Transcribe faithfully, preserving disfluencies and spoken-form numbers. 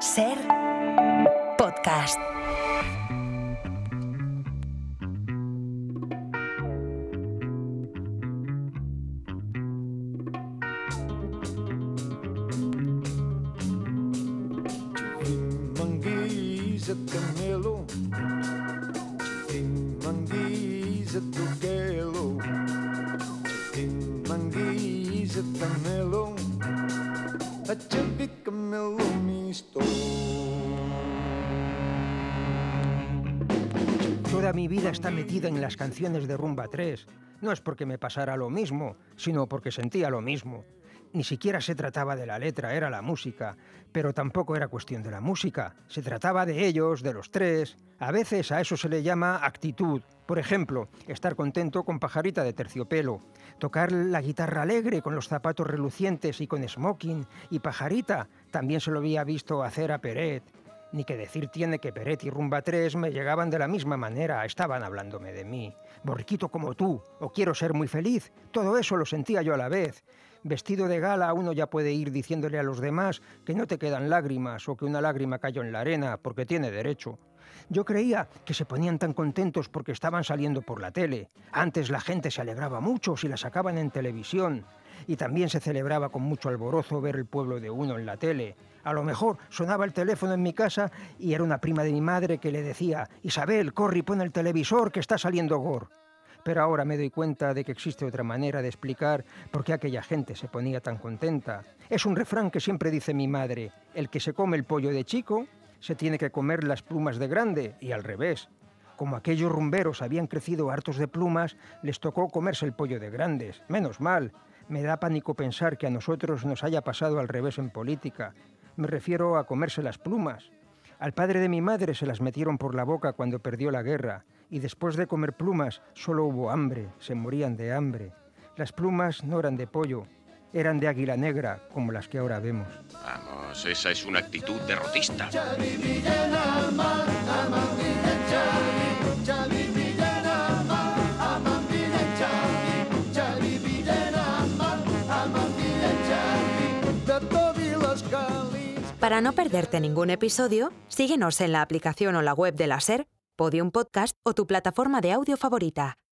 Ser podcast. Toda mi vida está metida en las canciones de Rumba tres. No es porque me pasara lo mismo, sino porque sentía lo mismo. Ni siquiera se trataba de la letra, era la música. Pero tampoco era cuestión de la música. Se trataba de ellos, de los tres. A veces a eso se le llama actitud. Por ejemplo, estar contento con Pajarita de Terciopelo. Tocar la guitarra alegre con los zapatos relucientes y con smoking. Y Pajarita también se lo había visto hacer a Peret. Ni que decir tiene que Peret y Rumba tres me llegaban de la misma manera, estaban hablándome de mí. Borriquito como tú, o quiero ser muy feliz, todo eso lo sentía yo a la vez. Vestido de gala uno ya puede ir diciéndole a los demás que no te quedan lágrimas o que una lágrima cayó en la arena porque tiene derecho. Yo creía que se ponían tan contentos porque estaban saliendo por la tele. Antes la gente se alegraba mucho si la sacaban en televisión. Y también se celebraba con mucho alborozo ver el pueblo de uno en la tele. A lo mejor sonaba el teléfono en mi casa y era una prima de mi madre que le decía: «Isabel, corre y pon el televisor que está saliendo Gor». Pero ahora me doy cuenta de que existe otra manera de explicar por qué aquella gente se ponía tan contenta. Es un refrán que siempre dice mi madre: el que se come el pollo de chico se tiene que comer las plumas de grande, y al revés. Como aquellos rumberos habían crecido hartos de plumas, les tocó comerse el pollo de grandes. Menos mal. Me da pánico pensar que a nosotros nos haya pasado al revés en política. Me refiero a comerse las plumas. Al padre de mi madre se las metieron por la boca cuando perdió la guerra, y después de comer plumas solo hubo hambre, se morían de hambre. Las plumas no eran de pollo, eran de águila negra, como las que ahora vemos. Vamos, esa es una actitud derrotista. Para no perderte ningún episodio, síguenos en la aplicación o la web de la SER, Podium Podcast o tu plataforma de audio favorita.